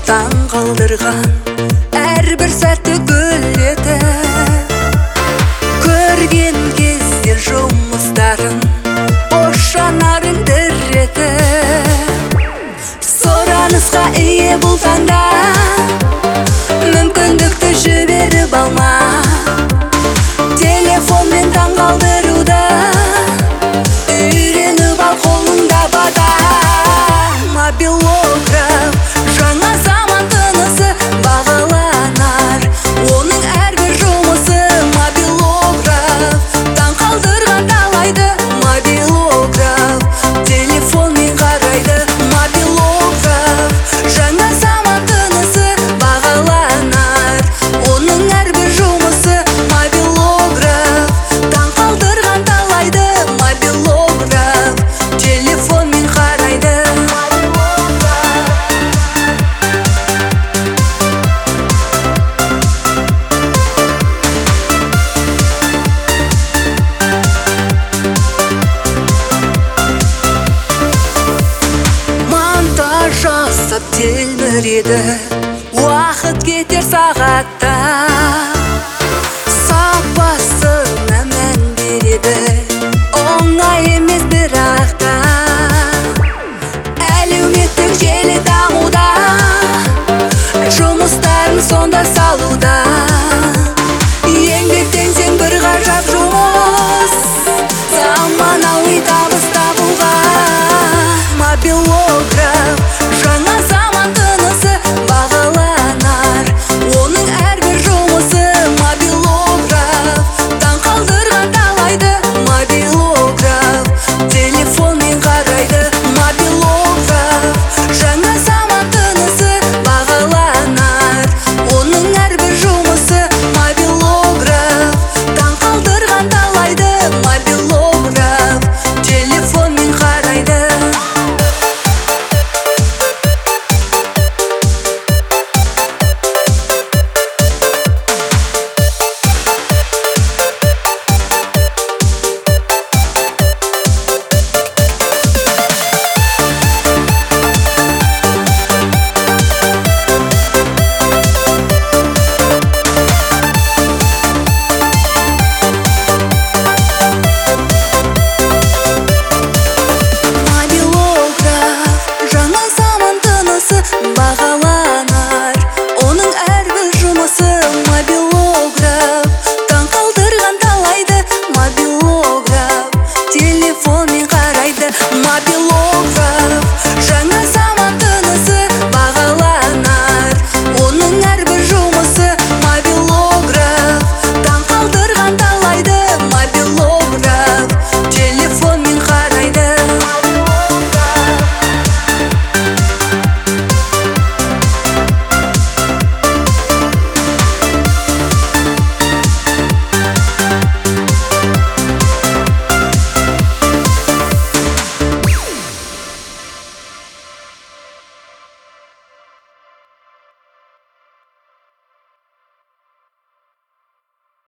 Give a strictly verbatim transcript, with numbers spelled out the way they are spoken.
таң қалдырған әрбір сәтті гүлдеді. Көрген кезде жұмыстарын бош жанарын діреді. Сұранысқа ие бұл таңда мүмкіндікті жіберіп алма. Телефонмен таң қалдыруды үйреніп ал, қолыңда бата. Мобилограф жаңа заман тынысы бағаланар, оның әрбір жұмысы. Мобилограф таң қалдырған талайды. Мобилограф телефонмен қарайды. Мобилограф жаңа заман тынысы бағаланар, оның әрбір жұмысы. Мобилограф таң қалдырған талайды. Мобилограф телефонмен қарайды. Монтаж жасап телміреді, уақыт кетер сағатта. Сапасына мән береді, оңай емес бірақ та. Әлеуметтік желі даму